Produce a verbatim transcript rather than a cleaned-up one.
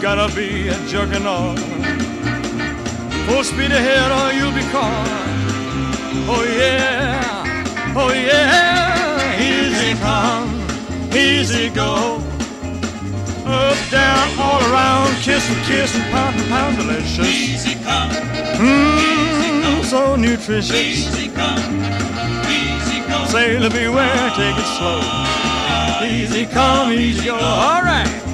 gotta be a juggernaut. Full speed ahead or you'll be caught. Oh yeah, oh yeah. Easy come, easy go. Up, down, all around, kiss and kiss and pound and pound, delicious. Easy come, Mmm, so nutritious. easy come, easy go. Sailor beware, take it slow. Easy come, easy go. All right.